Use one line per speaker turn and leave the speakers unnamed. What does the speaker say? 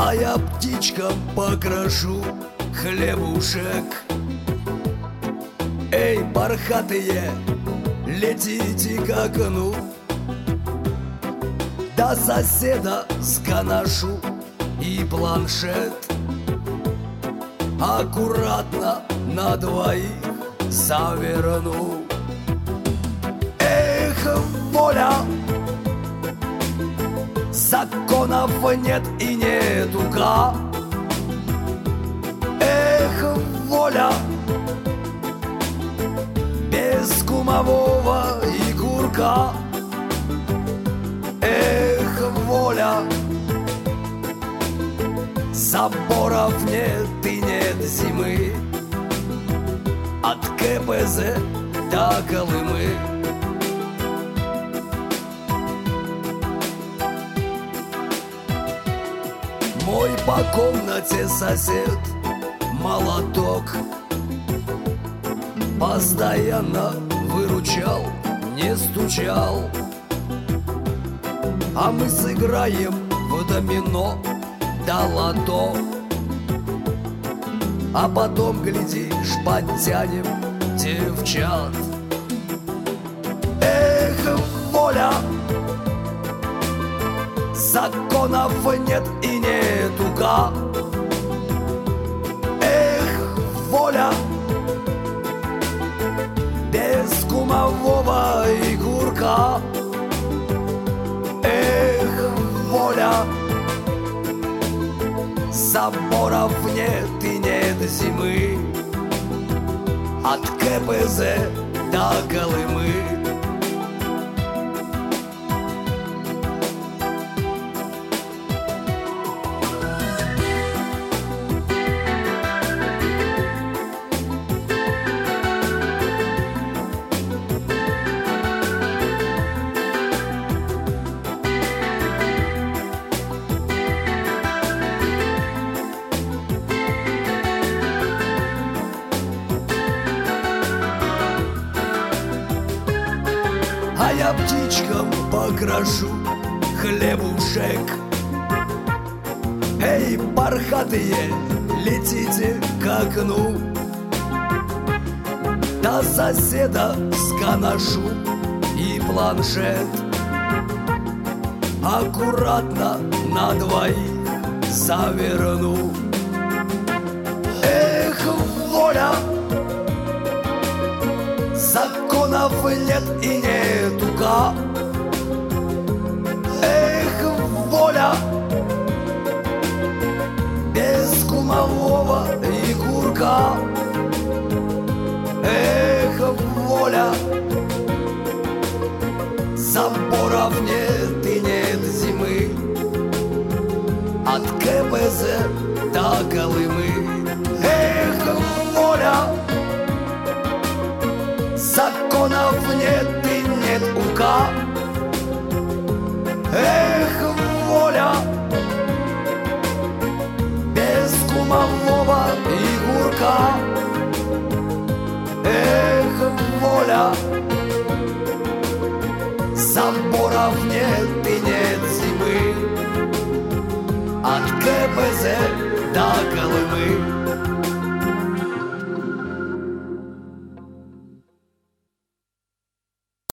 А я птичкам покрашу хлебушек. Эй, бархатые, летите к окну, до соседа сканошу и планшет. Аккуратно на двоих заверну. Эх, воля, законов нет и нету-ка. Эх, воля, без кумового и курка. Эх, воля, заборов нет и нет зимы, от КПЗ до Колымы. Мой по комнате сосед молоток постоянно выручал, не стучал. А мы сыграем в домино да лото, а потом, глядишь, подтянем девчат. Эх, воля, законов нет и нету-ка. Эх, воля, без кумового и курка. Эх, воля, заборов нет и нет зимы, от КПЗ до Колымы. А я птичкам покрашу хлебушек. Эй, бархатые, летите к окну, до соседа сканошу и планшет. Аккуратно на двоих заверну. Эх, воля, законов нет и нету-ка. Эх, воля, без кумового и курка. Эх, воля, заборов нет и нет зимы, от КПЗ до Колымы. Эх, воля, законов нет и нет ука. Эх, воля, без кумового и курка. Эх, воля, заборов нет и нет зимы, от КПЗ до Колымы.